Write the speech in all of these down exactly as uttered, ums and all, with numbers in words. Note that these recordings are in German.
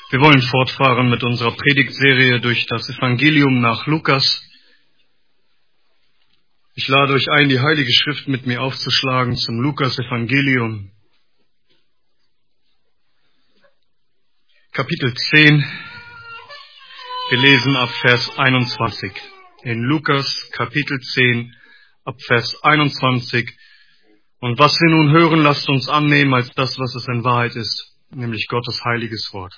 Wir wollen fortfahren mit unserer Predigtserie durch das Evangelium nach Lukas. Ich lade euch ein, die Heilige Schrift mit mir aufzuschlagen zum Lukas-Evangelium. Kapitel zehn. Wir lesen ab Vers einundzwanzig. In Lukas Kapitel zehn, ab Vers einundzwanzig. Und was wir nun hören, lasst uns annehmen als das, was es in Wahrheit ist, nämlich Gottes heiliges Wort.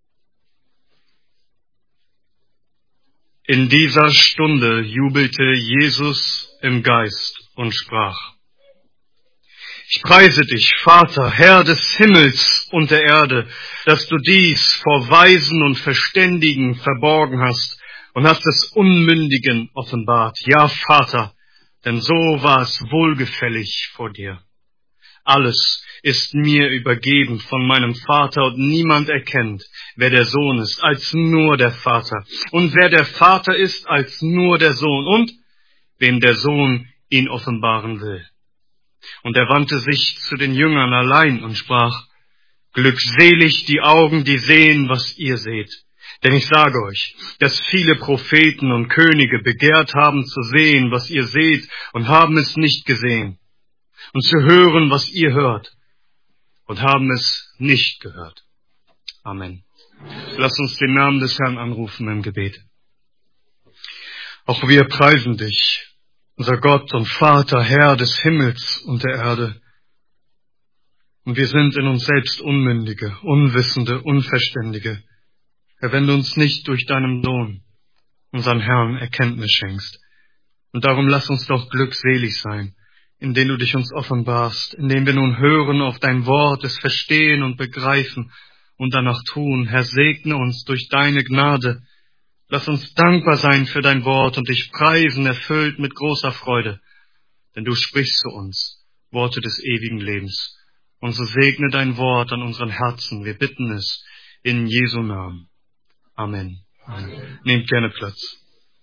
In dieser Stunde jubelte Jesus im Geist und sprach: Ich preise dich, Vater, Herr des Himmels und der Erde, dass du dies vor Weisen und Verständigen verborgen hast und hast es Unmündigen offenbart. Ja, Vater, denn so war es wohlgefällig vor dir. Alles ist mir übergeben von meinem Vater und niemand erkennt, wer der Sohn ist, als nur der Vater. Und wer der Vater ist, als nur der Sohn und wem der Sohn ihn offenbaren will. Und er wandte sich zu den Jüngern allein und sprach: Glückselig die Augen, die sehen, was ihr seht. Denn ich sage euch, dass viele Propheten und Könige begehrt haben zu sehen, was ihr seht, und haben es nicht gesehen. Und zu hören, was ihr hört, und haben es nicht gehört. Amen. Lass uns den Namen des Herrn anrufen im Gebet. Auch wir preisen dich, unser Gott und Vater, Herr des Himmels und der Erde. Und wir sind in uns selbst Unmündige, Unwissende, Unverständige. Herr, wenn du uns nicht durch deinen Sohn, unseren Herrn, Erkenntnis schenkst. Und darum lass uns doch glückselig sein, indem du dich uns offenbarst, indem wir nun hören auf dein Wort, es verstehen und begreifen und danach tun. Herr, segne uns durch deine Gnade. Lass uns dankbar sein für dein Wort und dich preisen, erfüllt mit großer Freude. Denn du sprichst zu uns Worte des ewigen Lebens. Und so segne dein Wort an unseren Herzen. Wir bitten es in Jesu Namen. Amen. Amen. Nehmt gerne Platz.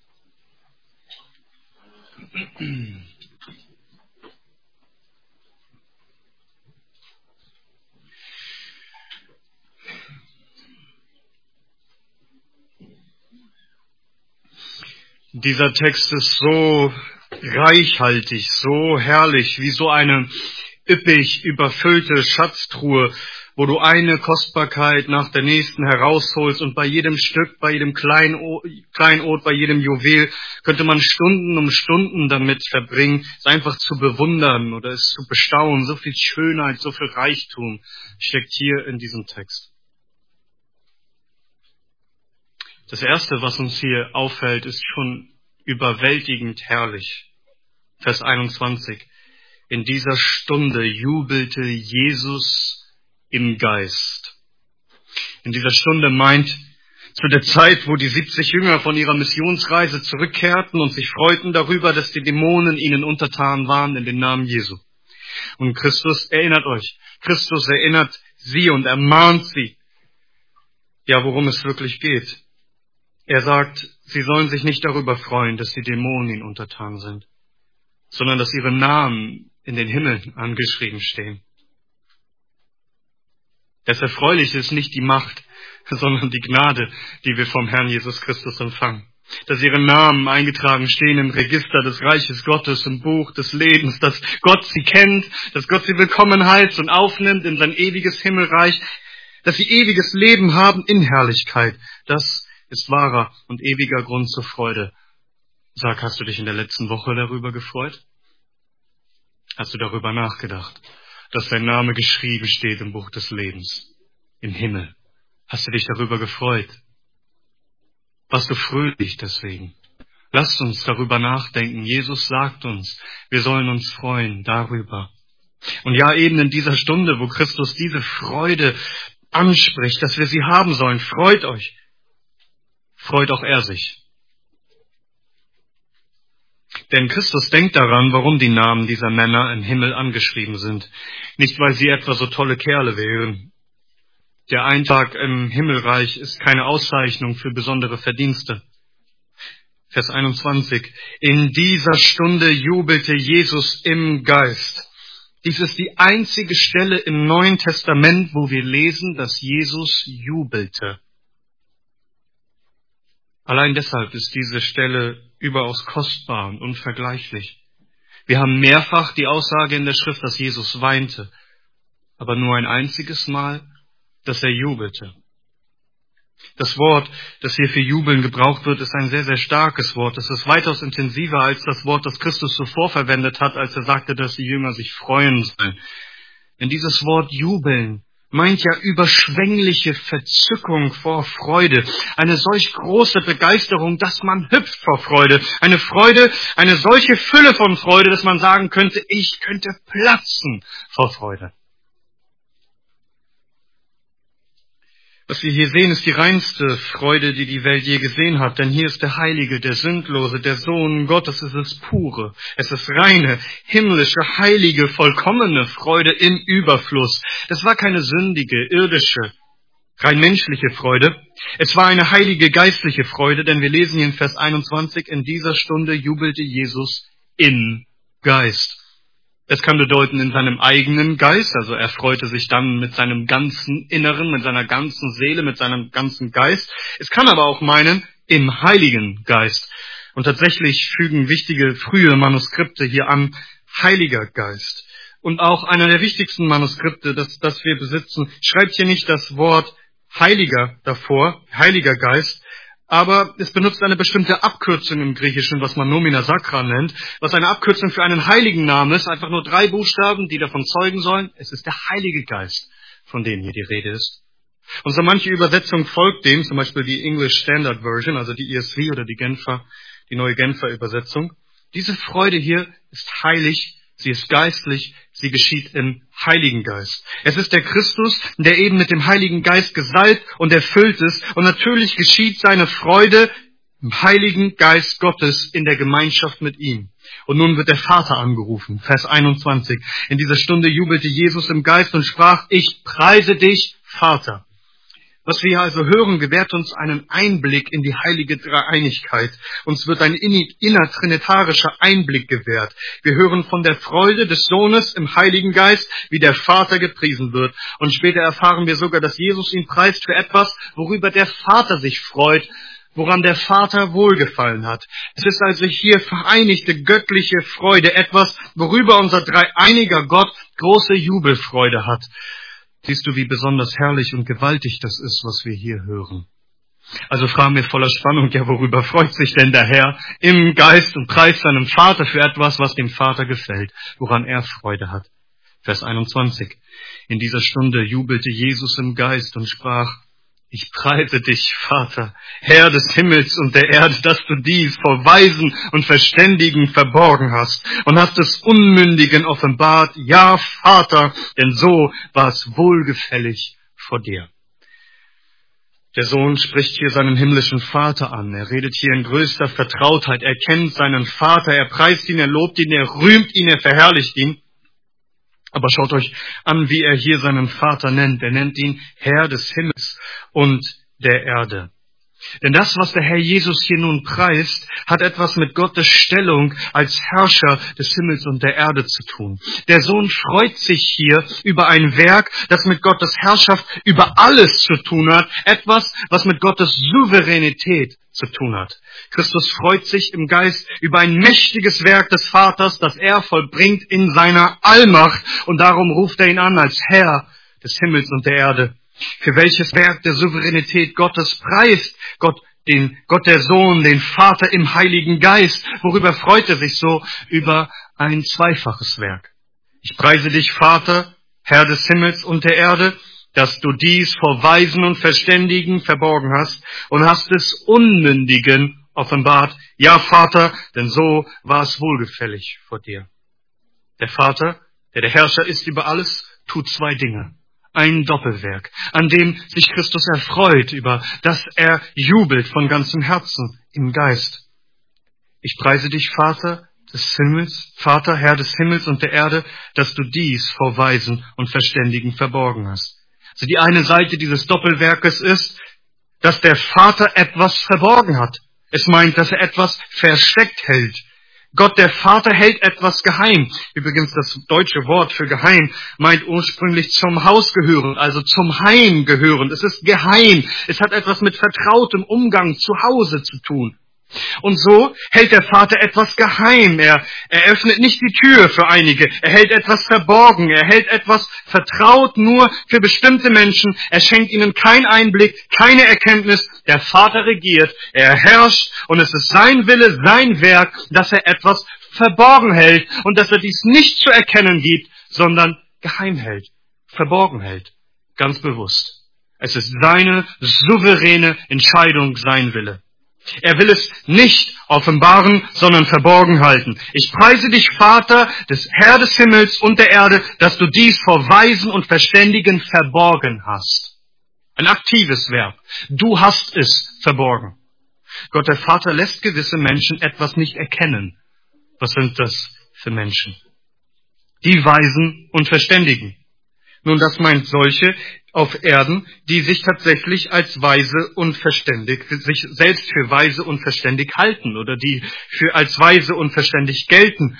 Dieser Text ist so reichhaltig, so herrlich, wie so eine üppig überfüllte Schatztruhe, wo du eine Kostbarkeit nach der nächsten herausholst und bei jedem Stück, bei jedem Kleinod, Kleinod, bei jedem Juwel könnte man Stunden um Stunden damit verbringen, es einfach zu bewundern oder es zu bestaunen. So viel Schönheit, so viel Reichtum steckt hier in diesem Text. Das Erste, was uns hier auffällt, ist schon überwältigend herrlich. Vers einundzwanzig. In dieser Stunde jubelte Jesus im Geist. In dieser Stunde meint zu der Zeit, wo die siebzig Jünger von ihrer Missionsreise zurückkehrten und sich freuten darüber, dass die Dämonen ihnen untertan waren in den Namen Jesu. Und Christus erinnert euch, Christus erinnert sie und ermahnt sie, ja, worum es wirklich geht. Er sagt, sie sollen sich nicht darüber freuen, dass die Dämonen ihnen untertan sind, sondern dass ihre Namen in den Himmeln angeschrieben stehen. Das Erfreuliche ist nicht die Macht, sondern die Gnade, die wir vom Herrn Jesus Christus empfangen. Dass ihre Namen eingetragen stehen im Register des Reiches Gottes, im Buch des Lebens, dass Gott sie kennt, dass Gott sie willkommen heißt und aufnimmt in sein ewiges Himmelreich, dass sie ewiges Leben haben in Herrlichkeit. Das ist wahrer und ewiger Grund zur Freude. Sag, hast du dich in der letzten Woche darüber gefreut? Hast du darüber nachgedacht, dass dein Name geschrieben steht im Buch des Lebens, im Himmel? Hast du dich darüber gefreut? Warst du fröhlich deswegen? Lasst uns darüber nachdenken. Jesus sagt uns, wir sollen uns freuen darüber. Und ja, eben in dieser Stunde, wo Christus diese Freude anspricht, dass wir sie haben sollen, freut euch. Freut auch er sich. Denn Christus denkt daran, warum die Namen dieser Männer im Himmel angeschrieben sind. Nicht, weil sie etwa so tolle Kerle wären. Der Eintrag im Himmelreich ist keine Auszeichnung für besondere Verdienste. Vers einundzwanzig. In dieser Stunde jubelte Jesus im Geist. Dies ist die einzige Stelle im Neuen Testament, wo wir lesen, dass Jesus jubelte. Allein deshalb ist diese Stelle überaus kostbar und unvergleichlich. Wir haben mehrfach die Aussage in der Schrift, dass Jesus weinte, aber nur ein einziges Mal, dass er jubelte. Das Wort, das hier für Jubeln gebraucht wird, ist ein sehr, sehr starkes Wort. Es ist weitaus intensiver als das Wort, das Christus zuvor verwendet hat, als er sagte, dass die Jünger sich freuen sollen. Denn dieses Wort Jubeln meint ja überschwängliche Verzückung vor Freude, eine solch große Begeisterung, dass man hüpft vor Freude, eine Freude, eine solche Fülle von Freude, dass man sagen könnte, ich könnte platzen vor Freude. Was wir hier sehen, ist die reinste Freude, die die Welt je gesehen hat. Denn hier ist der Heilige, der Sündlose, der Sohn Gottes. Es ist pure, es ist reine, himmlische, heilige, vollkommene Freude im Überfluss. Das war keine sündige, irdische, rein menschliche Freude. Es war eine heilige, geistliche Freude, denn wir lesen hier in Vers einundzwanzig, in dieser Stunde jubelte Jesus im Geist. Es kann bedeuten in seinem eigenen Geist, also er freute sich dann mit seinem ganzen Inneren, mit seiner ganzen Seele, mit seinem ganzen Geist. Es kann aber auch meinen, im Heiligen Geist. Und tatsächlich fügen wichtige frühe Manuskripte hier an, Heiliger Geist. Und auch einer der wichtigsten Manuskripte, das, das wir besitzen, schreibt hier nicht das Wort Heiliger davor, Heiliger Geist, aber es benutzt eine bestimmte Abkürzung im Griechischen, was man Nomina Sacra nennt, was eine Abkürzung für einen heiligen Namen ist, einfach nur drei Buchstaben, die davon zeugen sollen. Es ist der Heilige Geist, von dem hier die Rede ist. Und so manche Übersetzung folgt dem, zum Beispiel die English Standard Version, also die E S V oder die Genfer, die neue Genfer Übersetzung. Diese Freude hier ist heilig, sie ist geistlich, sie geschieht im Heiligen Geist. Es ist der Christus, der eben mit dem Heiligen Geist gesalbt und erfüllt ist. Und natürlich geschieht seine Freude im Heiligen Geist Gottes in der Gemeinschaft mit ihm. Und nun wird der Vater angerufen. Vers einundzwanzig. In dieser Stunde jubelte Jesus im Geist und sprach, ich preise dich, Vater. Was wir hier also hören, gewährt uns einen Einblick in die heilige Dreieinigkeit. Uns wird ein innertrinitarischer Einblick gewährt. Wir hören von der Freude des Sohnes im Heiligen Geist, wie der Vater gepriesen wird. Und später erfahren wir sogar, dass Jesus ihn preist für etwas, worüber der Vater sich freut, woran der Vater wohlgefallen hat. Es ist also hier vereinigte göttliche Freude, etwas, worüber unser dreieiniger Gott große Jubelfreude hat. Siehst du, wie besonders herrlich und gewaltig das ist, was wir hier hören. Also fragen wir voller Spannung, ja, worüber freut sich denn der Herr im Geist und preist seinem Vater für etwas, was dem Vater gefällt, woran er Freude hat. Vers einundzwanzig. In dieser Stunde jubelte Jesus im Geist und sprach, ich preise dich, Vater, Herr des Himmels und der Erde, dass du dies vor Weisen und Verständigen verborgen hast und hast es Unmündigen offenbart. Ja, Vater, denn so war es wohlgefällig vor dir. Der Sohn spricht hier seinen himmlischen Vater an. Er redet hier in größter Vertrautheit. Er kennt seinen Vater, er preist ihn, er lobt ihn, er rühmt ihn, er verherrlicht ihn. Aber schaut euch an, wie er hier seinen Vater nennt. Er nennt ihn Herr des Himmels und der Erde. Denn das, was der Herr Jesus hier nun preist, hat etwas mit Gottes Stellung als Herrscher des Himmels und der Erde zu tun. Der Sohn freut sich hier über ein Werk, das mit Gottes Herrschaft über alles zu tun hat. Etwas, was mit Gottes Souveränität zu tun hat. Christus freut sich im Geist über ein mächtiges Werk des Vaters, das er vollbringt in seiner Allmacht. Und darum ruft er ihn an als Herr des Himmels und der Erde. Für welches Werk der Souveränität Gottes preist Gott den Gott der Sohn, den Vater im Heiligen Geist? Worüber freut er sich so? Über ein zweifaches Werk. Ich preise dich, Vater, Herr des Himmels und der Erde, dass du dies vor Weisen und Verständigen verborgen hast und hast es Unmündigen offenbart. Ja, Vater, denn so war es wohlgefällig vor dir. Der Vater, der der Herrscher ist über alles, tut zwei Dinge. Ein Doppelwerk, an dem sich Christus erfreut, über das er jubelt von ganzem Herzen im Geist. Ich preise dich, Vater des Himmels, Vater, Herr des Himmels und der Erde, dass du dies vor Weisen und Verständigen verborgen hast. Also die eine Seite dieses Doppelwerkes ist, dass der Vater etwas verborgen hat. Es meint, dass er etwas versteckt hält. Gott der Vater hält etwas geheim. Übrigens, das deutsche Wort für geheim meint ursprünglich zum Haus gehörend, also zum Heim gehörend. Es ist geheim. Es hat etwas mit vertrautem Umgang zu Hause zu tun. Und so hält der Vater etwas geheim. Er, er öffnet nicht die Tür für einige. Er hält etwas verborgen. Er hält etwas vertraut nur für bestimmte Menschen. Er schenkt ihnen keinen Einblick, keine Erkenntnis. Der Vater regiert, er herrscht und es ist sein Wille, sein Werk, dass er etwas verborgen hält und dass er dies nicht zu erkennen gibt, sondern geheim hält, verborgen hält, ganz bewusst. Es ist seine souveräne Entscheidung, sein Wille. Er will es nicht offenbaren, sondern verborgen halten. Ich preise dich, Vater, des Herr des Himmels und der Erde, dass du dies vor Weisen und Verständigen verborgen hast. Ein aktives Verb. Du hast es verborgen. Gott der Vater lässt gewisse Menschen etwas nicht erkennen. Was sind das für Menschen? Die Weisen und Verständigen. Nun, das meint solche auf Erden, die sich tatsächlich als weise und verständig, sich selbst für weise und verständig halten oder die für als weise und verständig gelten.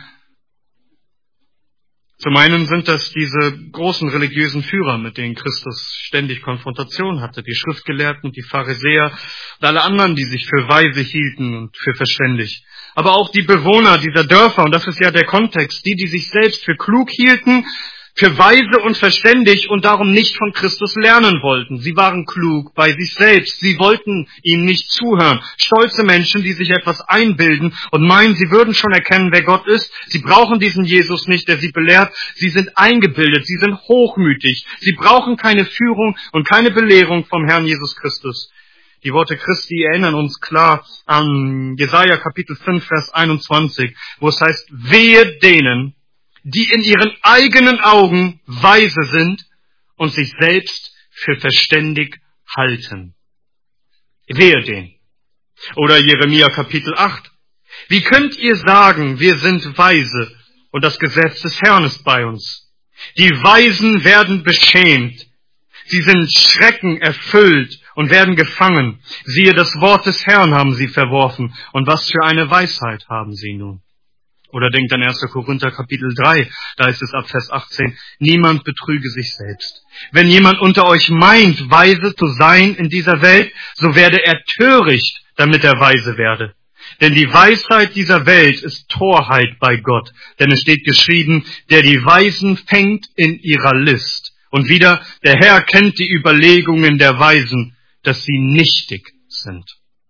Zum einen sind das diese großen religiösen Führer, mit denen Christus ständig Konfrontation hatte, die Schriftgelehrten, die Pharisäer und alle anderen, die sich für weise hielten und für verständig. Aber auch die Bewohner dieser Dörfer, und das ist ja der Kontext, die, die sich selbst für klug hielten, für weise und verständig und darum nicht von Christus lernen wollten. Sie waren klug bei sich selbst. Sie wollten ihm nicht zuhören. Stolze Menschen, die sich etwas einbilden und meinen, sie würden schon erkennen, wer Gott ist. Sie brauchen diesen Jesus nicht, der sie belehrt. Sie sind eingebildet. Sie sind hochmütig. Sie brauchen keine Führung und keine Belehrung vom Herrn Jesus Christus. Die Worte Christi erinnern uns klar an Jesaja Kapitel fünf, Vers einundzwanzig, wo es heißt, wehe denen, die in ihren eigenen Augen weise sind und sich selbst für verständig halten. Wehe denen. Oder Jeremia Kapitel acht. Wie könnt ihr sagen, wir sind weise und das Gesetz des Herrn ist bei uns? Die Weisen werden beschämt. Sie sind Schrecken erfüllt und werden gefangen. Siehe, das Wort des Herrn haben sie verworfen. Und was für eine Weisheit haben sie nun? Oder denkt an erster Korinther Kapitel drei, da ist es ab Vers achtzehn, niemand betrüge sich selbst. Wenn jemand unter euch meint, weise zu sein in dieser Welt, so werde er töricht, damit er weise werde. Denn die Weisheit dieser Welt ist Torheit bei Gott. Denn es steht geschrieben, der die Weisen fängt in ihrer List. Und wieder, der Herr kennt die Überlegungen der Weisen, dass sie nichtig sind.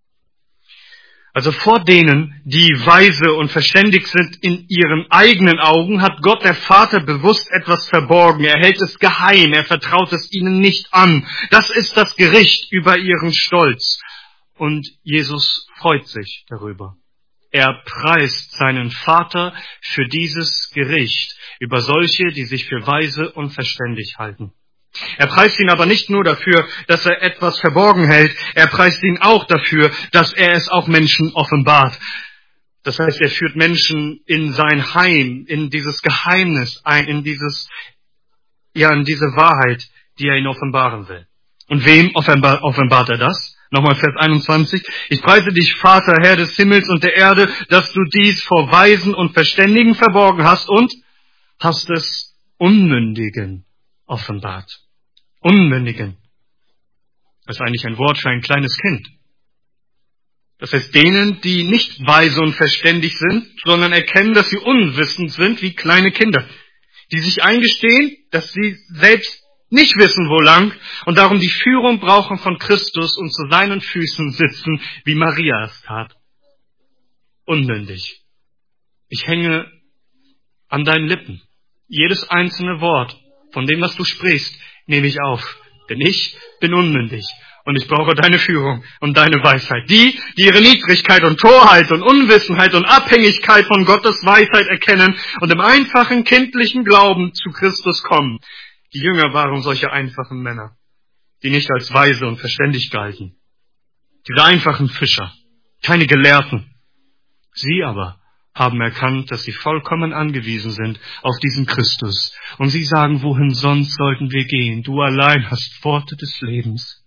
Also vor denen, die weise und verständig sind in ihren eigenen Augen, hat Gott der Vater bewusst etwas verborgen. Er hält es geheim, er vertraut es ihnen nicht an. Das ist das Gericht über ihren Stolz. Und Jesus freut sich darüber. Er preist seinen Vater für dieses Gericht über solche, die sich für weise und verständig halten. Er preist ihn aber nicht nur dafür, dass er etwas verborgen hält, er preist ihn auch dafür, dass er es auch Menschen offenbart. Das heißt, er führt Menschen in sein Heim, in dieses Geheimnis ein, in dieses, ja, in diese Wahrheit, die er ihnen offenbaren will. Und wem offenbar, offenbart er das? Nochmal Vers einundzwanzig. Ich preise dich, Vater, Herr des Himmels und der Erde, dass du dies vor Weisen und Verständigen verborgen hast und hast es Unmündigen offenbart. Unmündigen. Das ist eigentlich ein Wort für ein kleines Kind. Das heißt, denen, die nicht weise und verständig sind, sondern erkennen, dass sie unwissend sind, wie kleine Kinder. Die sich eingestehen, dass sie selbst nicht wissen, wo lang und darum die Führung brauchen von Christus und zu seinen Füßen sitzen, wie Maria es tat. Unmündig. Ich hänge an deinen Lippen. Jedes einzelne Wort von dem, was du sprichst, nehme ich auf. Denn ich bin unmündig und ich brauche deine Führung und deine Weisheit. Die, die ihre Niedrigkeit und Torheit und Unwissenheit und Abhängigkeit von Gottes Weisheit erkennen und im einfachen kindlichen Glauben zu Christus kommen. Die Jünger waren solche einfachen Männer, die nicht als weise und verständig galten. Diese einfachen Fischer, keine Gelehrten. Sie aber haben erkannt, dass sie vollkommen angewiesen sind auf diesen Christus. Und sie sagen, wohin sonst sollten wir gehen? Du allein hast Worte des Lebens.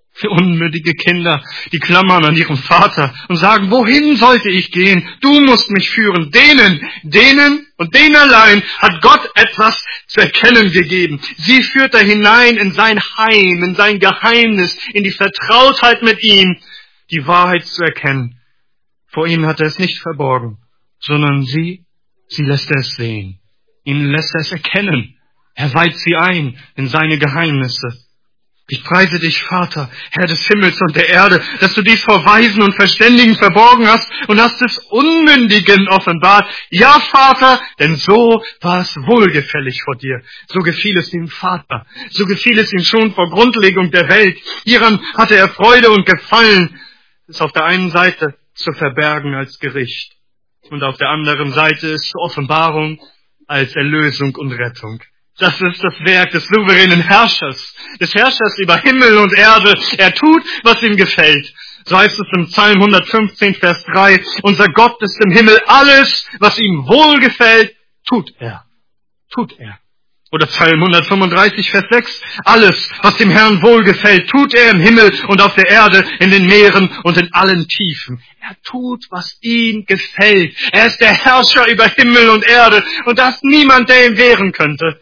Für unmündige Kinder, die klammern an ihrem Vater und sagen, wohin sollte ich gehen? Du musst mich führen. Denen, denen und denen allein hat Gott etwas zu erkennen gegeben. Sie führt er hinein in sein Heim, in sein Geheimnis, in die Vertrautheit mit ihm, die Wahrheit zu erkennen. Vor ihnen hat er es nicht verborgen, sondern sie, sie lässt er es sehen. Ihnen lässt er es erkennen. Er weiht sie ein in seine Geheimnisse. Ich preise dich, Vater, Herr des Himmels und der Erde, dass du dies vor Weisen und Verständigen verborgen hast und hast es Unmündigen offenbart. Ja, Vater, denn so war es wohlgefällig vor dir. So gefiel es dem Vater. So gefiel es ihm schon vor Grundlegung der Welt. Hieran hatte er Freude und Gefallen, es auf der einen Seite zu verbergen als Gericht und auf der anderen Seite es zur Offenbarung als Erlösung und Rettung. Das ist das Werk des souveränen Herrschers, des Herrschers über Himmel und Erde. Er tut, was ihm gefällt. So heißt es im Psalm hundertfünfzehn, Vers drei. Unser Gott ist im Himmel. Alles, was ihm wohlgefällt, tut er. Tut er. Oder Psalm hundertfünfunddreißig, Vers sechs. Alles, was dem Herrn wohlgefällt, tut er im Himmel und auf der Erde, in den Meeren und in allen Tiefen. Er tut, was ihm gefällt. Er ist der Herrscher über Himmel und Erde und da ist niemand, der ihm wehren könnte.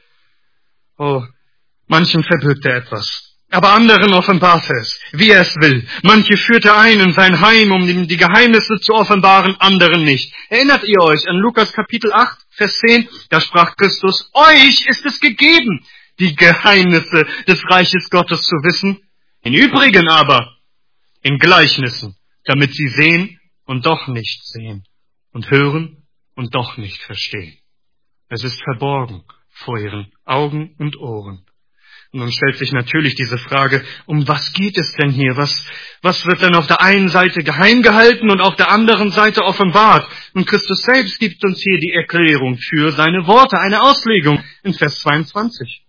Oh, manchen verbirgt er etwas, aber anderen offenbart er es, wie er es will. Manche führt er ein in sein Heim, um ihm die Geheimnisse zu offenbaren, anderen nicht. Erinnert ihr euch an Lukas Kapitel acht, Vers zehn? Da sprach Christus, euch ist es gegeben, die Geheimnisse des Reiches Gottes zu wissen. In Übrigen aber, in Gleichnissen, damit sie sehen und doch nicht sehen und hören und doch nicht verstehen. Es ist verborgen vor ihren Augen und Ohren. Und nun stellt sich natürlich diese Frage, um was geht es denn hier? Was, was wird denn auf der einen Seite geheim gehalten und auf der anderen Seite offenbart? Und Christus selbst gibt uns hier die Erklärung für seine Worte, eine Auslegung in Vers zweiundzwanzig.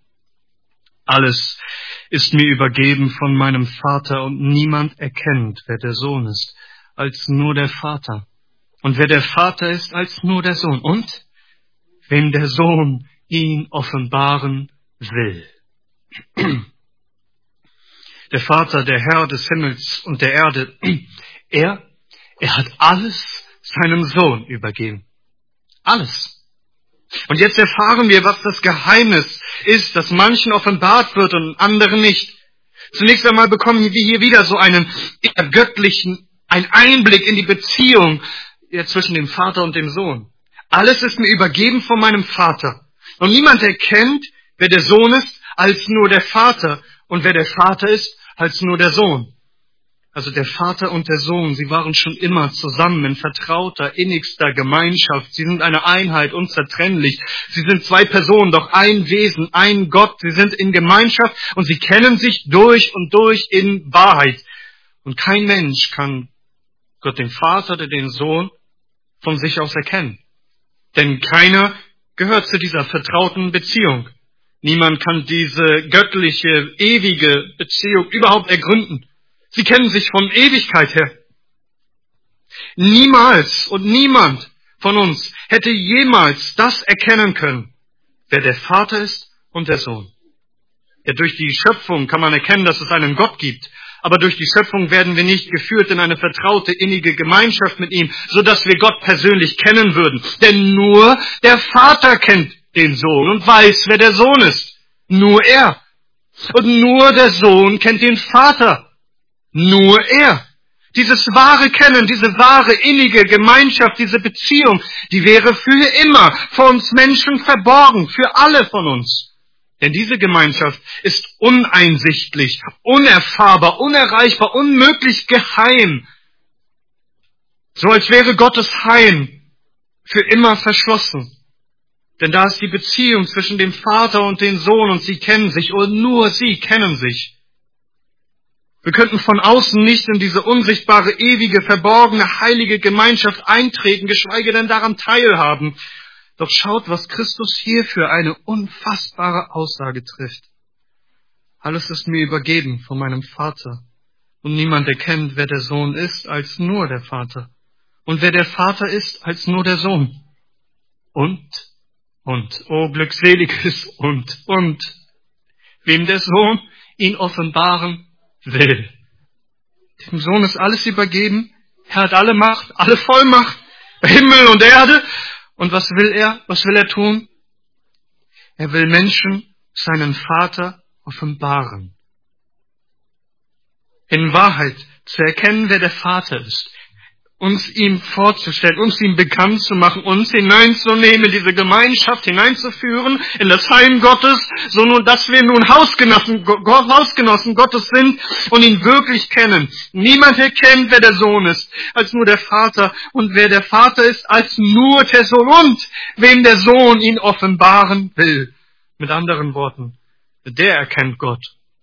Alles ist mir übergeben von meinem Vater und niemand erkennt, wer der Sohn ist, als nur der Vater. Und wer der Vater ist, als nur der Sohn. Und wem der Sohn ihn offenbaren will. Der Vater, der Herr des Himmels und der Erde, er, er hat alles seinem Sohn übergeben. Alles. Und jetzt erfahren wir, was das Geheimnis ist, das manchen offenbart wird und anderen nicht. Zunächst einmal bekommen wir hier wieder so einen göttlichen, einen Einblick in die Beziehung zwischen dem Vater und dem Sohn. Alles ist mir übergeben von meinem Vater. Und niemand erkennt, wer der Sohn ist, als nur der Vater. Und wer der Vater ist, als nur der Sohn. Also der Vater und der Sohn, sie waren schon immer zusammen in vertrauter, innigster Gemeinschaft. Sie sind eine Einheit, unzertrennlich. Sie sind zwei Personen, doch ein Wesen, ein Gott. Sie sind in Gemeinschaft und sie kennen sich durch und durch in Wahrheit. Und kein Mensch kann Gott den Vater oder den Sohn von sich aus erkennen. Denn keiner gehört zu dieser vertrauten Beziehung. Niemand kann diese göttliche, ewige Beziehung überhaupt ergründen. Sie kennen sich von Ewigkeit her. Niemals und niemand von uns hätte jemals das erkennen können, wer der Vater ist und der Sohn. Ja, durch die Schöpfung kann man erkennen, dass es einen Gott gibt. Aber durch die Schöpfung werden wir nicht geführt in eine vertraute, innige Gemeinschaft mit ihm, sodass wir Gott persönlich kennen würden. Denn nur der Vater kennt den Sohn und weiß, wer der Sohn ist. Nur er. Und nur der Sohn kennt den Vater. Nur er. Dieses wahre Kennen, diese wahre innige Gemeinschaft, diese Beziehung, die wäre für immer vor uns Menschen verborgen, für alle von uns. Denn diese Gemeinschaft ist uneinsichtlich, unerfahrbar, unerreichbar, unmöglich geheim. So als wäre Gottes Heim für immer verschlossen. Denn da ist die Beziehung zwischen dem Vater und dem Sohn und sie kennen sich und nur sie kennen sich. Wir könnten von außen nicht in diese unsichtbare, ewige, verborgene, heilige Gemeinschaft eintreten, geschweige denn daran teilhaben. Doch schaut, was Christus hier für eine unfassbare Aussage trifft. Alles ist mir übergeben von meinem Vater. Und niemand erkennt, wer der Sohn ist, als nur der Vater. Und wer der Vater ist, als nur der Sohn. Und, und, oh glückseliges und, und, wem der Sohn ihn offenbaren will. Dem Sohn ist alles übergeben. Er hat alle Macht, alle Vollmacht, Himmel und Erde. Und was will er? Was will er tun? Er will Menschen seinen Vater offenbaren. In Wahrheit zu erkennen, wer der Vater ist. Uns ihm vorzustellen, uns ihm bekannt zu machen, uns hineinzunehmen, in diese Gemeinschaft hineinzuführen, in das Heim Gottes, so nun, dass wir nun Hausgenossen, Hausgenossen Gottes sind und ihn wirklich kennen. Niemand erkennt, wer der Sohn ist, als nur der Vater, und wer der Vater ist, als nur der Sohn, und wem der Sohn ihn offenbaren will. Mit anderen Worten, der erkennt Gott,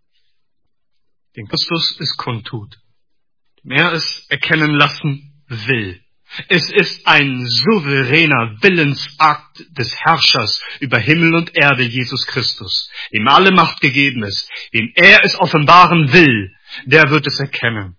den Christus es kundtut, dem er es erkennen lassen will. Es ist ein souveräner Willensakt des Herrschers über Himmel und Erde, Jesus Christus, dem alle Macht gegeben ist, dem er es offenbaren will, der wird es erkennen.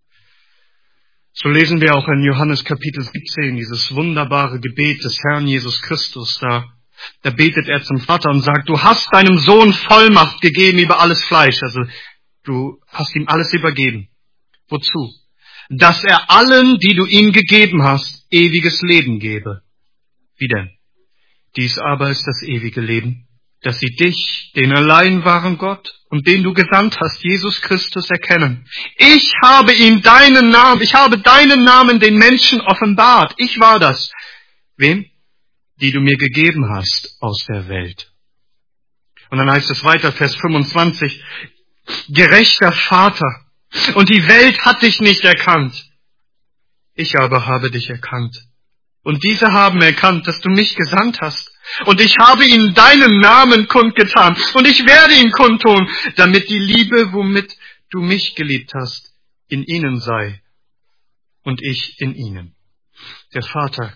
So lesen wir auch in Johannes Kapitel siebzehn, dieses wunderbare Gebet des Herrn Jesus Christus. Da, da betet er zum Vater und sagt, du hast deinem Sohn Vollmacht gegeben über alles Fleisch. Also du hast ihm alles übergeben. Wozu? Dass er allen, die du ihm gegeben hast, ewiges Leben gebe. Wie denn? Dies aber ist das ewige Leben, dass sie dich, den allein wahren Gott und den du gesandt hast, Jesus Christus, erkennen. Ich habe ihm deinen Namen, ich habe deinen Namen den Menschen offenbart. Ich war das. Wem? Die du mir gegeben hast aus der Welt. Und dann heißt es weiter, Vers fünfundzwanzig, gerechter Vater, und die Welt hat dich nicht erkannt. Ich aber habe dich erkannt. Und diese haben erkannt, dass du mich gesandt hast. Und ich habe ihnen deinen Namen kundgetan. Und ich werde ihn kundtun, damit die Liebe, womit du mich geliebt hast, in ihnen sei. Und ich in ihnen. Der Vater,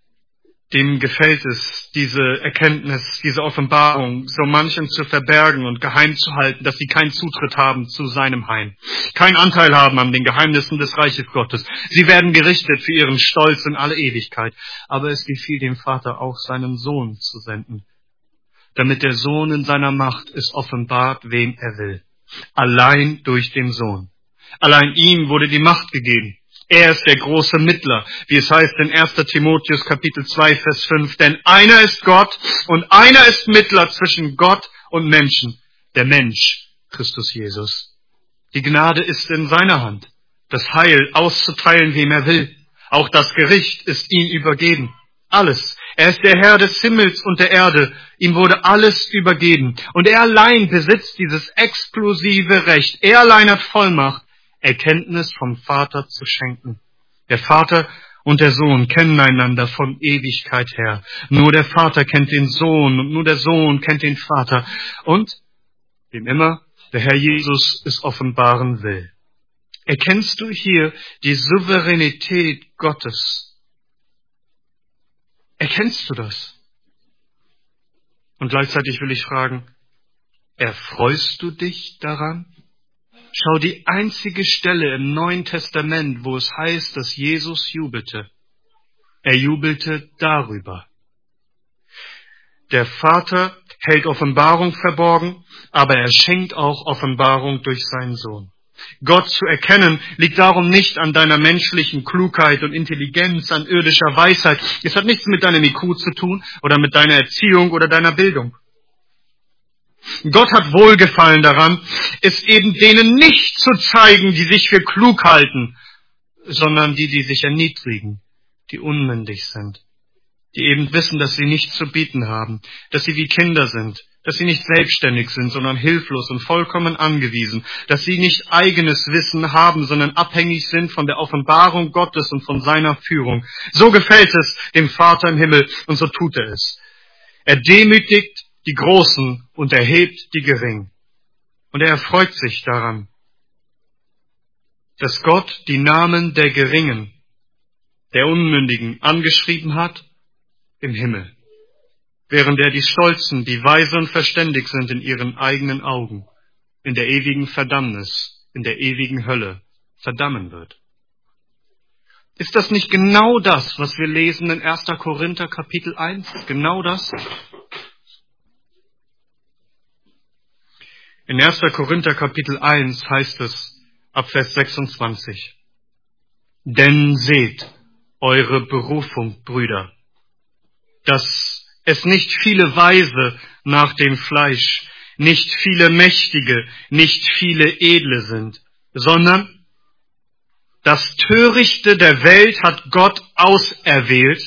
dem gefällt es, diese Erkenntnis, diese Offenbarung so manchen zu verbergen und geheim zu halten, dass sie keinen Zutritt haben zu seinem Heim, keinen Anteil haben an den Geheimnissen des Reiches Gottes. Sie werden gerichtet für ihren Stolz in alle Ewigkeit. Aber es gefiel dem Vater auch, seinen Sohn zu senden, damit der Sohn in seiner Macht es offenbart, wem er will. Allein durch den Sohn. Allein ihm wurde die Macht gegeben. Er ist der große Mittler, wie es heißt in erster Timotheus Kapitel zwei, Vers fünf. Denn einer ist Gott und einer ist Mittler zwischen Gott und Menschen, der Mensch, Christus Jesus. Die Gnade ist in seiner Hand, das Heil auszuteilen, wem er will. Auch das Gericht ist ihm übergeben. Alles. Er ist der Herr des Himmels und der Erde. Ihm wurde alles übergeben. Und er allein besitzt dieses exklusive Recht. Er allein hat Vollmacht, Erkenntnis vom Vater zu schenken. Der Vater und der Sohn kennen einander von Ewigkeit her. Nur der Vater kennt den Sohn und nur der Sohn kennt den Vater. Und wem immer der Herr Jesus es offenbaren will. Erkennst du hier die Souveränität Gottes? Erkennst du das? Und gleichzeitig will ich fragen, erfreust du dich daran? Schau, die einzige Stelle im Neuen Testament, wo es heißt, dass Jesus jubelte. Er jubelte darüber. Der Vater hält Offenbarung verborgen, aber er schenkt auch Offenbarung durch seinen Sohn. Gott zu erkennen liegt darum nicht an deiner menschlichen Klugheit und Intelligenz, an irdischer Weisheit. Es hat nichts mit deinem I Q zu tun oder mit deiner Erziehung oder deiner Bildung. Gott hat Wohlgefallen daran, es eben denen nicht zu zeigen, die sich für klug halten, sondern die, die sich erniedrigen, die unmündig sind, die eben wissen, dass sie nichts zu bieten haben, dass sie wie Kinder sind, dass sie nicht selbstständig sind, sondern hilflos und vollkommen angewiesen, dass sie nicht eigenes Wissen haben, sondern abhängig sind von der Offenbarung Gottes und von seiner Führung. So gefällt es dem Vater im Himmel und so tut er es. Er demütigt die Großen und erhebt die Geringen. Und er erfreut sich daran, dass Gott die Namen der Geringen, der Unmündigen angeschrieben hat im Himmel, während er die Stolzen, die weise und verständig sind in ihren eigenen Augen, in der ewigen Verdammnis, in der ewigen Hölle verdammen wird. Ist das nicht genau das, was wir lesen in erster Korinther Kapitel eins? Genau das? In erster Korinther Kapitel eins heißt es, ab Vers sechsundzwanzig. Denn seht eure Berufung, Brüder, dass es nicht viele Weise nach dem Fleisch, nicht viele Mächtige, nicht viele Edle sind, sondern das Törichte der Welt hat Gott auserwählt,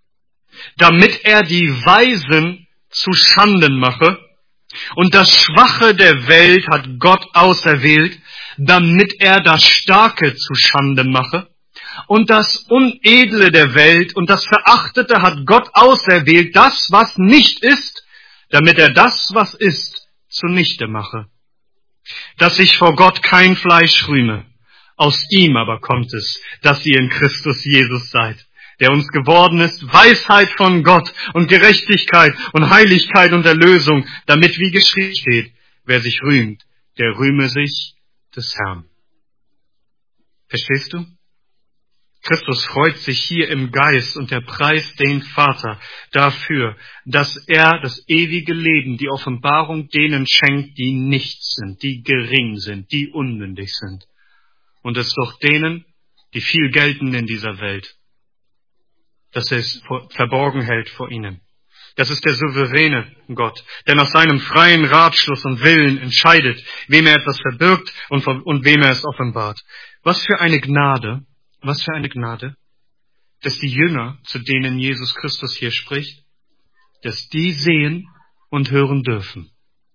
damit er die Weisen zu Schanden mache, und das Schwache der Welt hat Gott auserwählt, damit er das Starke zu Schande mache, und das Unedle der Welt und das Verachtete hat Gott auserwählt, das, was nicht ist, damit er das, was ist, zunichte mache. Dass sich vor Gott kein Fleisch rühme, aus ihm aber kommt es, dass ihr in Christus Jesus seid, der uns geworden ist, Weisheit von Gott und Gerechtigkeit und Heiligkeit und Erlösung, damit wie geschrieben steht, wer sich rühmt, der rühme sich des Herrn. Verstehst du? Christus freut sich hier im Geist und er preist den Vater dafür, dass er das ewige Leben, die Offenbarung denen schenkt, die nichts sind, die gering sind, die unmündig sind. Und es doch denen, die viel gelten in dieser Welt, dass er es verborgen hält vor ihnen. Das ist der souveräne Gott, der nach seinem freien Ratschluss und Willen entscheidet, wem er etwas verbirgt und, und wem er es offenbart. Was für eine Gnade! Was für eine Gnade, dass die Jünger, zu denen Jesus Christus hier spricht, dass die sehen und hören dürfen.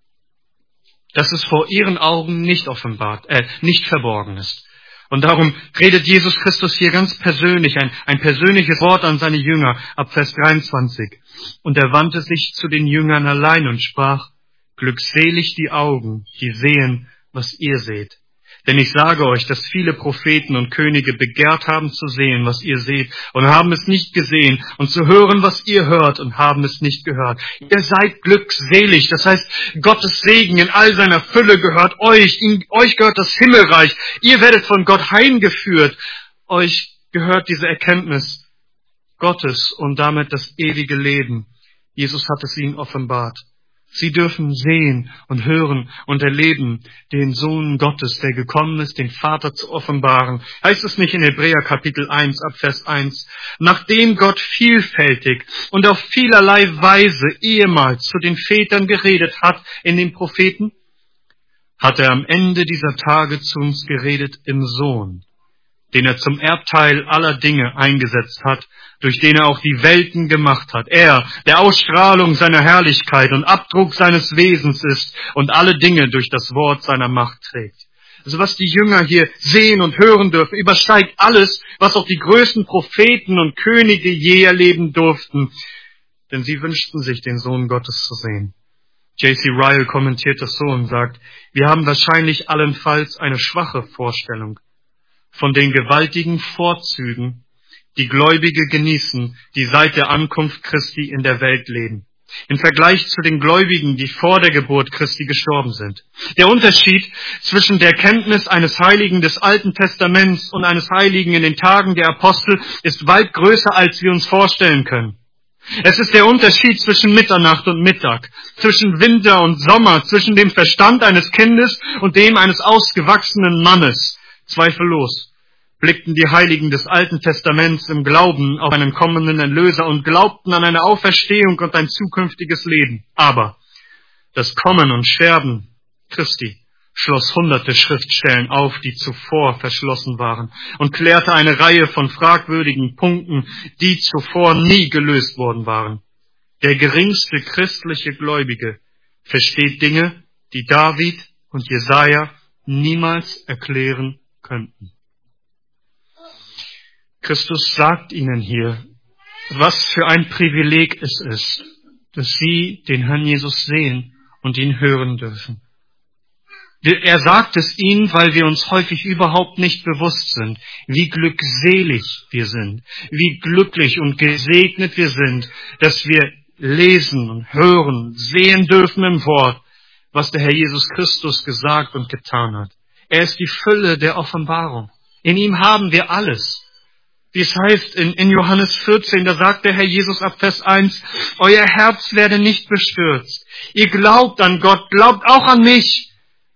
Dass es vor ihren Augen nicht offenbart, äh, nicht verborgen ist. Und darum redet Jesus Christus hier ganz persönlich, ein, ein persönliches Wort an seine Jünger, ab Vers dreiundzwanzig. Und er wandte sich zu den Jüngern allein und sprach, glückselig die Augen, die sehen, was ihr seht. Denn ich sage euch, dass viele Propheten und Könige begehrt haben zu sehen, was ihr seht, und haben es nicht gesehen, und zu hören, was ihr hört, und haben es nicht gehört. Ihr seid glückselig, das heißt, Gottes Segen in all seiner Fülle gehört euch, in, euch gehört das Himmelreich, ihr werdet von Gott heimgeführt, euch gehört diese Erkenntnis Gottes und damit das ewige Leben. Jesus hat es ihnen offenbart. Sie dürfen sehen und hören und erleben den Sohn Gottes, der gekommen ist, den Vater zu offenbaren. Heißt es nicht in Hebräer Kapitel eins, ab Vers eins, nachdem Gott vielfältig und auf vielerlei Weise ehemals zu den Vätern geredet hat in den Propheten, hat er am Ende dieser Tage zu uns geredet im Sohn, den er zum Erbteil aller Dinge eingesetzt hat, durch den er auch die Welten gemacht hat. Er, der Ausstrahlung seiner Herrlichkeit und Abdruck seines Wesens ist und alle Dinge durch das Wort seiner Macht trägt. Also was die Jünger hier sehen und hören dürfen, übersteigt alles, was auch die größten Propheten und Könige je erleben durften. Denn sie wünschten sich, den Sohn Gottes zu sehen. J C Ryle kommentiert das so und sagt, wir haben wahrscheinlich allenfalls eine schwache Vorstellung von den gewaltigen Vorzügen, die Gläubige genießen, die seit der Ankunft Christi in der Welt leben. Im Vergleich zu den Gläubigen, die vor der Geburt Christi gestorben sind. Der Unterschied zwischen der Kenntnis eines Heiligen des Alten Testaments und eines Heiligen in den Tagen der Apostel ist weit größer, als wir uns vorstellen können. Es ist der Unterschied zwischen Mitternacht und Mittag, zwischen Winter und Sommer, zwischen dem Verstand eines Kindes und dem eines ausgewachsenen Mannes. Zweifellos blickten die Heiligen des Alten Testaments im Glauben auf einen kommenden Erlöser und glaubten an eine Auferstehung und ein zukünftiges Leben. Aber das Kommen und Sterben Christi schloss hunderte Schriftstellen auf, die zuvor verschlossen waren, und klärte eine Reihe von fragwürdigen Punkten, die zuvor nie gelöst worden waren. Der geringste christliche Gläubige versteht Dinge, die David und Jesaja niemals erklären könnten. Christus sagt ihnen hier, was für ein Privileg es ist, dass sie den Herrn Jesus sehen und ihn hören dürfen. Er sagt es ihnen, weil wir uns häufig überhaupt nicht bewusst sind, wie glückselig wir sind, wie glücklich und gesegnet wir sind, dass wir lesen und hören, sehen dürfen im Wort, was der Herr Jesus Christus gesagt und getan hat. Er ist die Fülle der Offenbarung. In ihm haben wir alles. Wie es heißt in, in Johannes vierzehn, da sagt der Herr Jesus ab Vers eins, euer Herz werde nicht bestürzt. Ihr glaubt an Gott, glaubt auch an mich.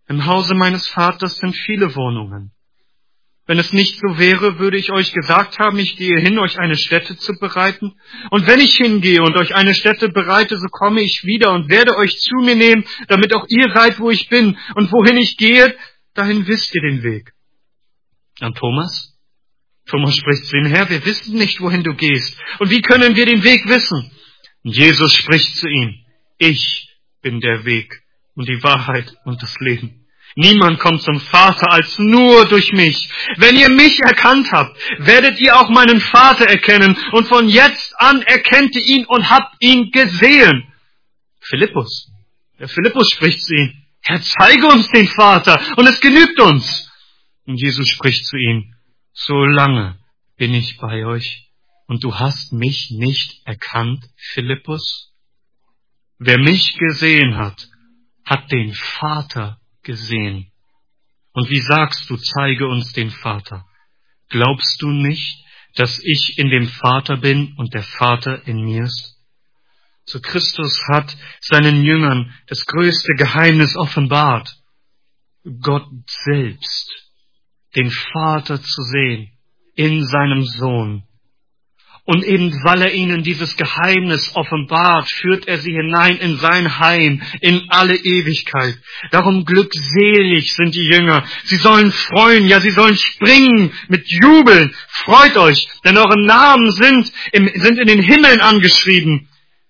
Im Hause meines Vaters sind viele Wohnungen. Wenn es nicht so wäre, würde ich euch gesagt haben, ich gehe hin, euch eine Stätte zu bereiten. Und wenn ich hingehe und euch eine Stätte bereite, so komme ich wieder und werde euch zu mir nehmen, damit auch ihr seid, wo ich bin. Und wohin ich gehe, dahin wisst ihr den Weg. Und Thomas? Thomas spricht zu ihm, Herr, wir wissen nicht, wohin du gehst. Und wie können wir den Weg wissen? Und Jesus spricht zu ihm, ich bin der Weg und die Wahrheit und das Leben. Niemand kommt zum Vater als nur durch mich. Wenn ihr mich erkannt habt, werdet ihr auch meinen Vater erkennen. Und von jetzt an erkennt ihr ihn und habt ihn gesehen. Philippus. Der Philippus spricht zu ihm, Herr, zeige uns den Vater und es genügt uns. Und Jesus spricht zu ihm, so lange bin ich bei euch und du hast mich nicht erkannt, Philippus? Wer mich gesehen hat, hat den Vater gesehen. Und wie sagst du, zeige uns den Vater? Glaubst du nicht, dass ich in dem Vater bin und der Vater in mir ist? So Christus hat seinen Jüngern das größte Geheimnis offenbart, Gott selbst, den Vater zu sehen in seinem Sohn. Und eben weil er ihnen dieses Geheimnis offenbart, führt er sie hinein in sein Heim, in alle Ewigkeit. Darum glückselig sind die Jünger. Sie sollen freuen, ja, sie sollen springen mit Jubeln. Freut euch, denn eure Namen sind, im, sind in den Himmeln angeschrieben.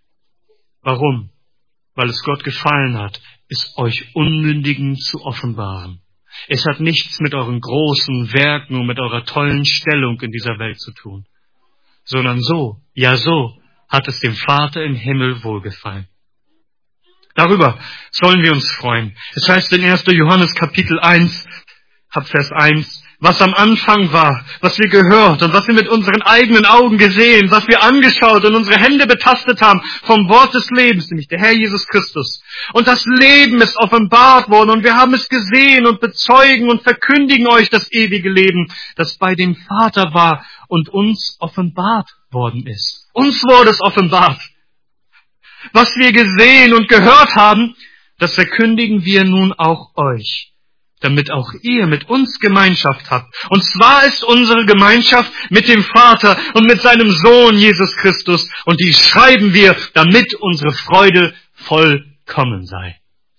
Warum? Weil es Gott gefallen hat, es euch Unmündigen zu offenbaren. Es hat nichts mit euren großen Werken und mit eurer tollen Stellung in dieser Welt zu tun. Sondern so, ja so, hat es dem Vater im Himmel wohlgefallen. Darüber sollen wir uns freuen. Es heißt in erster Johannes Kapitel eins, ab Vers eins, was am Anfang war, was wir gehört und was wir mit unseren eigenen Augen gesehen, was wir angeschaut und unsere Hände betastet haben vom Wort des Lebens, nämlich der Herr Jesus Christus. Und das Leben ist offenbart worden und wir haben es gesehen und bezeugen und verkündigen euch das ewige Leben, das bei dem Vater war und uns offenbart worden ist. Uns wurde es offenbart. Was wir gesehen und gehört haben, das verkündigen wir nun auch euch, damit auch ihr mit uns Gemeinschaft habt. Und zwar ist unsere Gemeinschaft mit dem Vater und mit seinem Sohn Jesus Christus. Und die schreiben wir, damit unsere Freude vollkommen sei.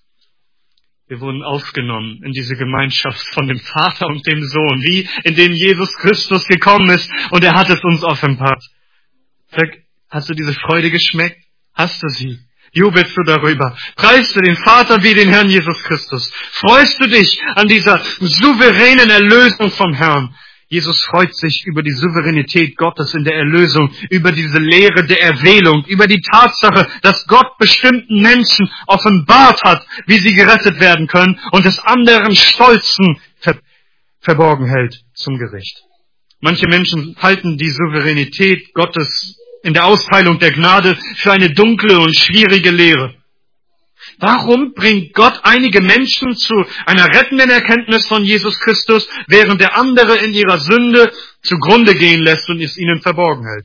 Wir wurden aufgenommen in diese Gemeinschaft von dem Vater und dem Sohn, wie in dem Jesus Christus gekommen ist und er hat es uns offenbart. Hast du diese Freude geschmeckt? Hast du sie? Jubelst du darüber? Preist du den Vater wie den Herrn Jesus Christus? Freust du dich an dieser souveränen Erlösung vom Herrn? Jesus freut sich über die Souveränität Gottes in der Erlösung, über diese Lehre der Erwählung, über die Tatsache, dass Gott bestimmten Menschen offenbart hat, wie sie gerettet werden können und es anderen Stolzen ver- verborgen hält zum Gericht. Manche Menschen halten die Souveränität Gottes in der Austeilung der Gnade für eine dunkle und schwierige Lehre. Warum bringt Gott einige Menschen zu einer rettenden Erkenntnis von Jesus Christus, während er andere in ihrer Sünde zugrunde gehen lässt und es ihnen verborgen hält?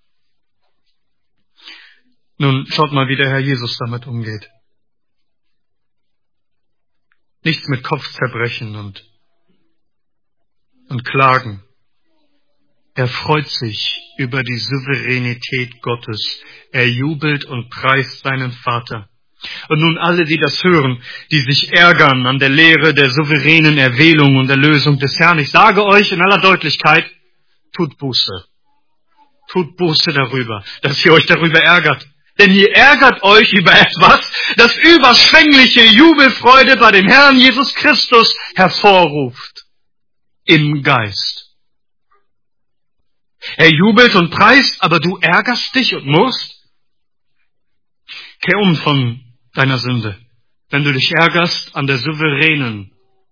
Nun schaut mal, wie der Herr Jesus damit umgeht. Nichts mit Kopfzerbrechen und, und Klagen. Er freut sich über die Souveränität Gottes. Er jubelt und preist seinen Vater. Und nun alle, die das hören, die sich ärgern an der Lehre der souveränen Erwählung und Erlösung des Herrn, ich sage euch in aller Deutlichkeit, tut Buße. Tut Buße darüber, dass ihr euch darüber ärgert. Denn ihr ärgert euch über etwas, das überschwängliche Jubelfreude bei dem Herrn Jesus Christus hervorruft. Im Geist. Er jubelt und preist, aber du ärgerst dich und musst. Kehr um von deiner Sünde, wenn du dich ärgerst an der souveränen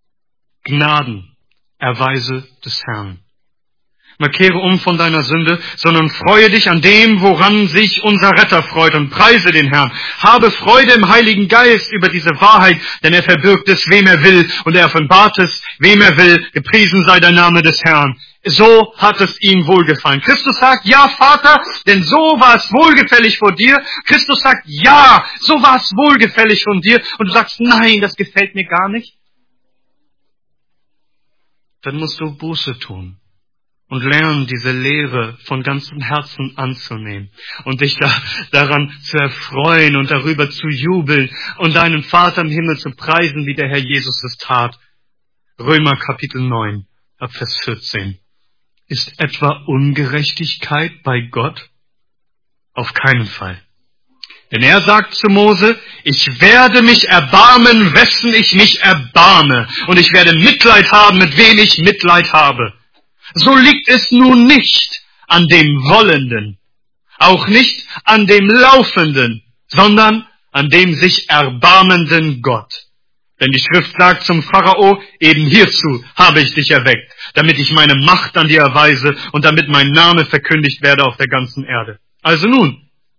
Gnadenerweise des Herrn. Man kehre um von deiner Sünde, sondern freue dich an dem, woran sich unser Retter freut und preise den Herrn. Habe Freude im Heiligen Geist über diese Wahrheit, denn er verbirgt es, wem er will, und er offenbart es, wem er will. Gepriesen sei der Name des Herrn. So hat es ihm wohlgefallen. Christus sagt, ja Vater, denn so war es wohlgefällig vor dir. Christus sagt, ja, so war es wohlgefällig von dir. Und du sagst, nein, das gefällt mir gar nicht. dann musst du Buße tun und lernen, diese Lehre von ganzem Herzen anzunehmen und dich da, daran zu erfreuen und darüber zu jubeln und deinen Vater im Himmel zu preisen, wie der Herr Jesus es tat. Römer Kapitel neun, ab Vers vierzehn. Ist etwa Ungerechtigkeit bei Gott? Auf keinen Fall. Denn er sagt zu Mose, ich werde mich erbarmen, wessen ich mich erbarme, und ich werde Mitleid haben, mit wem ich Mitleid habe. So liegt es nun nicht an dem Wollenden, auch nicht an dem Laufenden, sondern an dem sich erbarmenden Gott. Denn die Schrift sagt zum Pharao, eben hierzu habe ich dich erweckt, damit ich meine Macht an dir erweise und damit mein Name verkündigt werde auf der ganzen Erde. Also nun,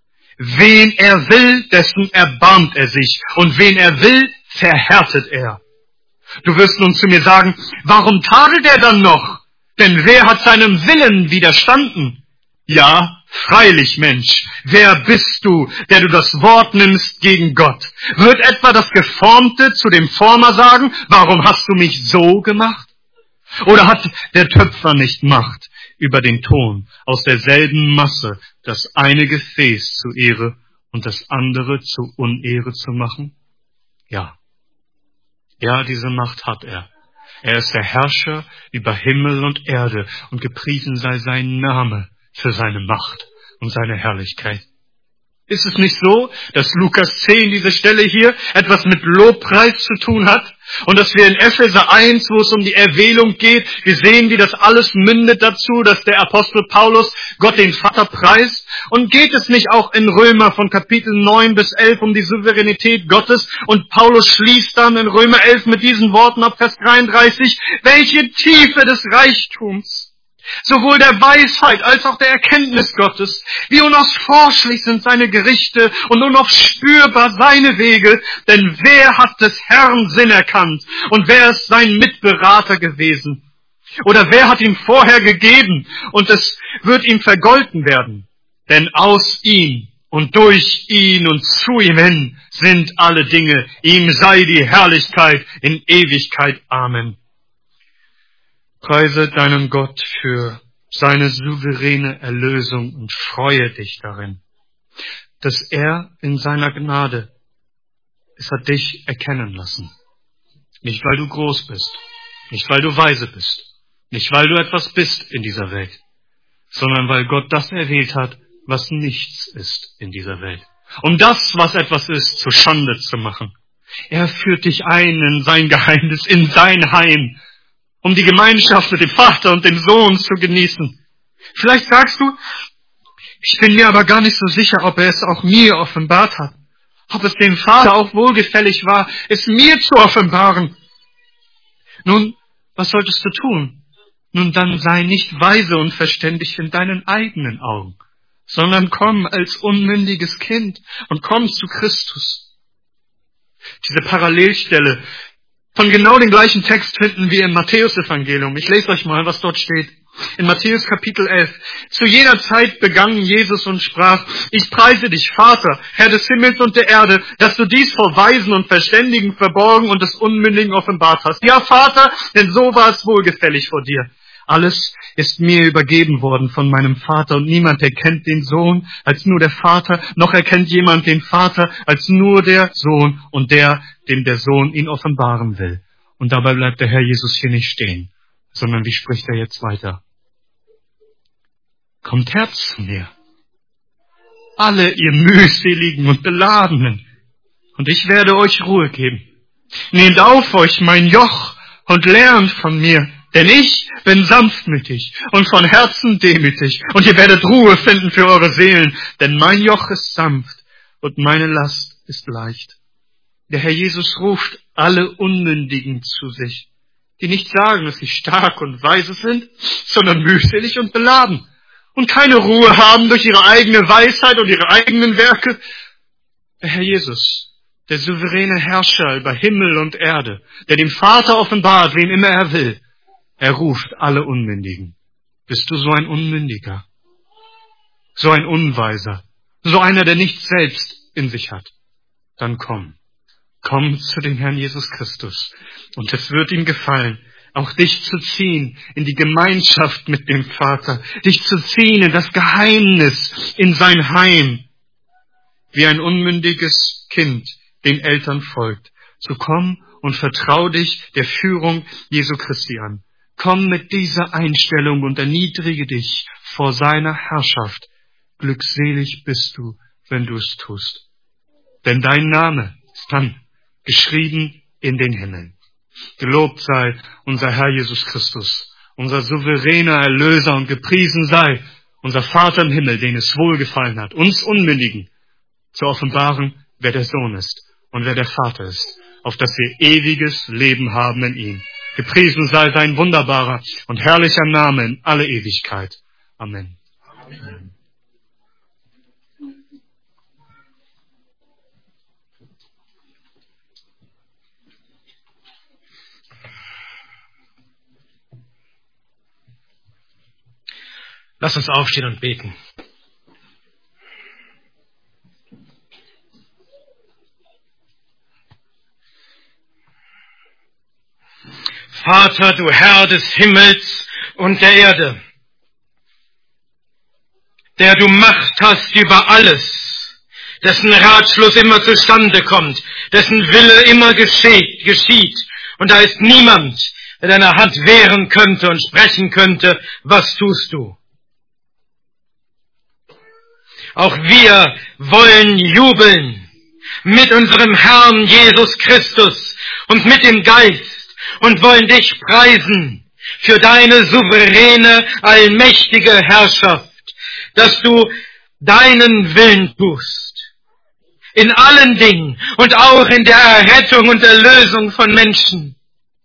wen er will, dessen erbarmt er sich, und wen er will, verhärtet er. Du wirst nun zu mir sagen, warum tadelt er dann noch? Denn wer hat seinem Willen widerstanden? Ja, freilich, Mensch, wer bist du, der du das Wort nimmst gegen Gott? Wird etwa das Geformte zu dem Former sagen, warum hast du mich so gemacht? Oder hat der Töpfer nicht Macht über den Ton, aus derselben Masse das eine Gefäß zu Ehre und das andere zu Unehre zu machen? Ja, ja, diese Macht hat er. Er ist der Herrscher über Himmel und Erde, und gepriesen sei sein Name für seine Macht und seine Herrlichkeit. Ist es nicht so, dass Lukas zehn, diese Stelle hier, etwas mit Lobpreis zu tun hat? Und dass wir in Epheser eins, wo es um die Erwählung geht, wir sehen, wie das alles mündet dazu, dass der Apostel Paulus Gott den Vater preist? Und geht es nicht auch in Römer von Kapitel neun bis elf um die Souveränität Gottes? Und Paulus schließt dann in Römer elf mit diesen Worten ab Vers dreiunddreißig, welche Tiefe des Reichtums, sowohl der Weisheit als auch der Erkenntnis Gottes. Wie unausforschlich sind seine Gerichte und unaufspürbar seine Wege. Denn wer hat des Herrn Sinn erkannt und wer ist sein Mitberater gewesen? Oder wer hat ihm vorher gegeben und es wird ihm vergolten werden? Denn aus ihm und durch ihn und zu ihm hin sind alle Dinge. Ihm sei die Herrlichkeit in Ewigkeit. Amen. Preise deinen Gott für seine souveräne Erlösung und freue dich darin, dass er in seiner Gnade es hat dich erkennen lassen. Nicht, weil du groß bist, nicht, weil du weise bist, nicht, weil du etwas bist in dieser Welt, sondern weil Gott das erwählt hat, was nichts ist in dieser Welt. Um das, was etwas ist, zur Schande zu machen. Er führt dich ein in sein Geheimnis, in sein Heim, um die Gemeinschaft mit dem Vater und dem Sohn zu genießen. Vielleicht sagst du, ich bin mir aber gar nicht so sicher, ob er es auch mir offenbart hat. Ob es dem Vater auch wohlgefällig war, es mir zu offenbaren. Nun, was solltest du tun? Nun, dann sei nicht weise und verständig in deinen eigenen Augen, sondern komm als unmündiges Kind und komm zu Christus. Diese Parallelstelle von genau den gleichen Text finden wir im Matthäus-Evangelium. Ich lese euch mal, was dort steht. In Matthäus Kapitel elf. Zu jener Zeit begann Jesus und sprach, ich preise dich, Vater, Herr des Himmels und der Erde, dass du dies vor Weisen und Verständigen verborgen und des Unmündigen offenbart hast. Ja, Vater, denn so war es wohlgefällig vor dir. Alles ist mir übergeben worden von meinem Vater, und niemand erkennt den Sohn als nur der Vater, noch erkennt jemand den Vater als nur der Sohn und der, dem der Sohn ihn offenbaren will. Und dabei bleibt der Herr Jesus hier nicht stehen, sondern wie spricht er jetzt weiter? Kommt her zu mir, alle ihr mühseligen und Beladenen, und ich werde euch Ruhe geben. Nehmt auf euch mein Joch und lernt von mir, denn ich bin sanftmütig und von Herzen demütig, und ihr werdet Ruhe finden für eure Seelen, denn mein Joch ist sanft und meine Last ist leicht. Der Herr Jesus ruft alle Unmündigen zu sich, die nicht sagen, dass sie stark und weise sind, sondern mühselig und beladen und keine Ruhe haben durch ihre eigene Weisheit und ihre eigenen Werke. Der Herr Jesus, der souveräne Herrscher über Himmel und Erde, der dem Vater offenbart, wen immer er will, er ruft alle Unmündigen. Bist du so ein Unmündiger? So ein Unweiser? So einer, der nichts selbst in sich hat? Dann komm. Komm zu dem Herrn Jesus Christus. Und es wird ihm gefallen, auch dich zu ziehen in die Gemeinschaft mit dem Vater, dich zu ziehen in das Geheimnis, in sein Heim, wie ein unmündiges Kind den Eltern folgt. So komm und vertrau dich der Führung Jesu Christi an. Komm mit dieser Einstellung und erniedrige dich vor seiner Herrschaft. Glückselig bist du, wenn du es tust. Denn dein Name ist dann geschrieben in den Himmeln. Gelobt sei unser Herr Jesus Christus, unser souveräner Erlöser, und gepriesen sei unser Vater im Himmel, den es wohlgefallen hat, uns Unmündigen zu offenbaren, wer der Sohn ist und wer der Vater ist, auf dass wir ewiges Leben haben in ihm. Gepriesen sei sein wunderbarer und herrlicher Name in alle Ewigkeit. Amen. Amen. Lass uns aufstehen und beten. Vater, du Herr des Himmels und der Erde, der du Macht hast über alles, dessen Ratschluss immer zustande kommt, dessen Wille immer geschieht, geschieht, und da ist niemand, der deiner Hand wehren könnte und sprechen könnte, was tust du? Auch wir wollen jubeln mit unserem Herrn Jesus Christus und mit dem Geist und wollen dich preisen für deine souveräne, allmächtige Herrschaft, dass du deinen Willen tust. In allen Dingen und auch in der Errettung und Erlösung von Menschen.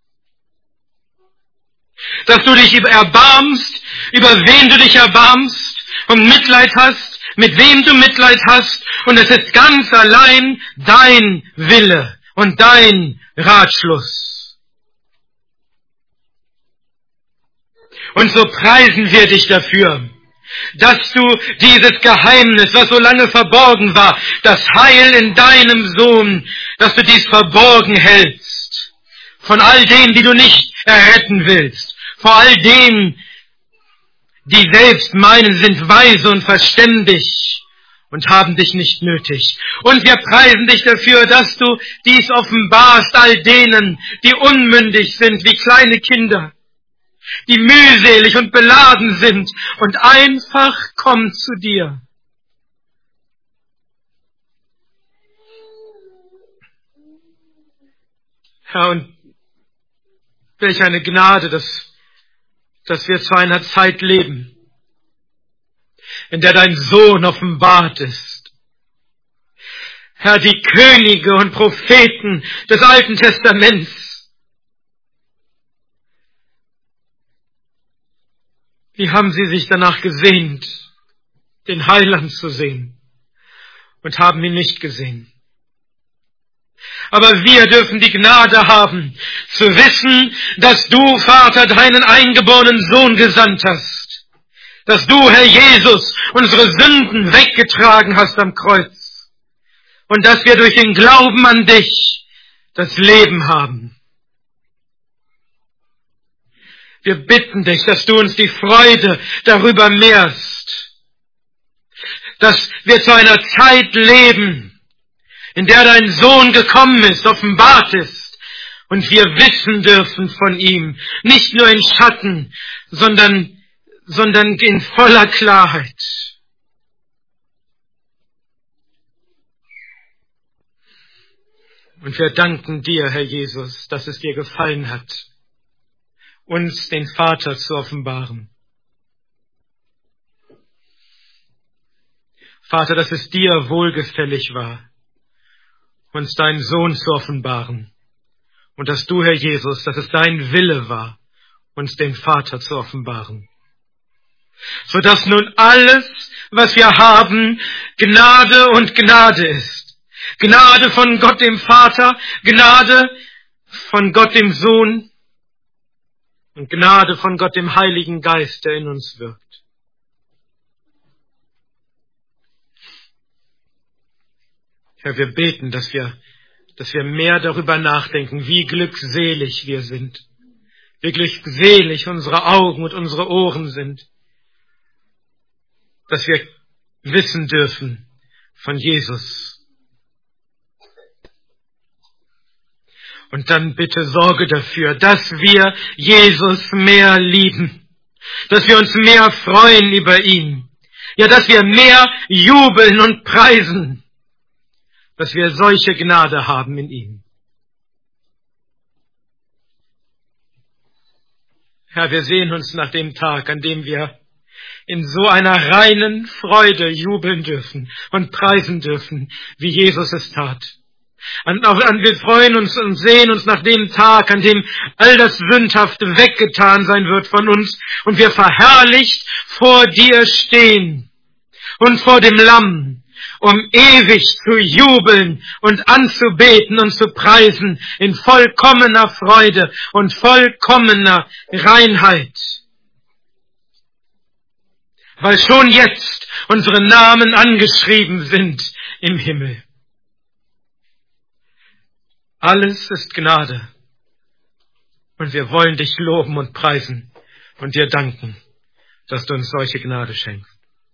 Dass du dich erbarmst, über wen du dich erbarmst und Mitleid hast, mit wem du Mitleid hast, und es ist ganz allein dein Wille und dein Ratschluss. Und so preisen wir dich dafür, dass du dieses Geheimnis, was so lange verborgen war, das Heil in deinem Sohn, dass du dies verborgen hältst, von all denen, die du nicht erretten willst, vor all denen, die selbst meinen, sind weise und verständig und haben dich nicht nötig. Und wir preisen dich dafür, dass du dies offenbarst all denen, die unmündig sind wie kleine Kinder, die mühselig und beladen sind und einfach kommen zu dir. Herr, und welch eine Gnade, dass dass wir zu einer Zeit leben, in der dein Sohn offenbart ist. Herr, die Könige und Propheten des Alten Testaments, wie haben sie sich danach gesehnt, den Heiland zu sehen, und haben ihn nicht gesehen. Aber wir dürfen die Gnade haben, zu wissen, dass du, Vater, deinen eingeborenen Sohn gesandt hast. Dass du, Herr Jesus, unsere Sünden weggetragen hast am Kreuz. Und dass wir durch den Glauben an dich das Leben haben. Wir bitten dich, dass du uns die Freude darüber mehrst, dass wir zu einer Zeit leben, in der dein Sohn gekommen ist, offenbart ist, und wir wissen dürfen von ihm, nicht nur in Schatten, sondern, sondern in voller Klarheit. Und wir danken dir, Herr Jesus, dass es dir gefallen hat, uns den Vater zu offenbaren. Vater, dass es dir wohlgefällig war, uns deinen Sohn zu offenbaren. Und dass du, Herr Jesus, dass es dein Wille war, uns den Vater zu offenbaren. Sodass nun alles, was wir haben, Gnade und Gnade ist. Gnade von Gott dem Vater, Gnade von Gott dem Sohn und Gnade von Gott dem Heiligen Geist, der in uns wirkt. Herr, wir beten, dass wir, dass wir mehr darüber nachdenken, wie glückselig wir sind, wie glückselig unsere Augen und unsere Ohren sind, dass wir wissen dürfen von Jesus. Und dann bitte sorge dafür, dass wir Jesus mehr lieben, dass wir uns mehr freuen über ihn, ja, dass wir mehr jubeln und preisen, dass wir solche Gnade haben in ihm. Herr, wir sehen uns nach dem Tag, an dem wir in so einer reinen Freude jubeln dürfen und preisen dürfen, wie Jesus es tat. An, an, wir freuen uns und sehen uns nach dem Tag, an dem all das Sündhafte weggetan sein wird von uns und wir verherrlicht vor dir stehen und vor dem Lamm, um ewig zu jubeln und anzubeten und zu preisen in vollkommener Freude und vollkommener Reinheit. Weil schon jetzt unsere Namen angeschrieben sind im Himmel. Alles ist Gnade. Und wir wollen dich loben und preisen und dir danken, dass du uns solche Gnade schenkst.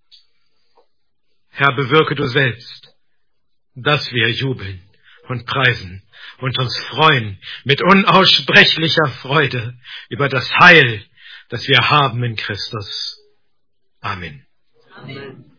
Herr, bewirke du selbst, dass wir jubeln und preisen und uns freuen mit unaussprechlicher Freude über das Heil, das wir haben in Christus. Amen. Amen.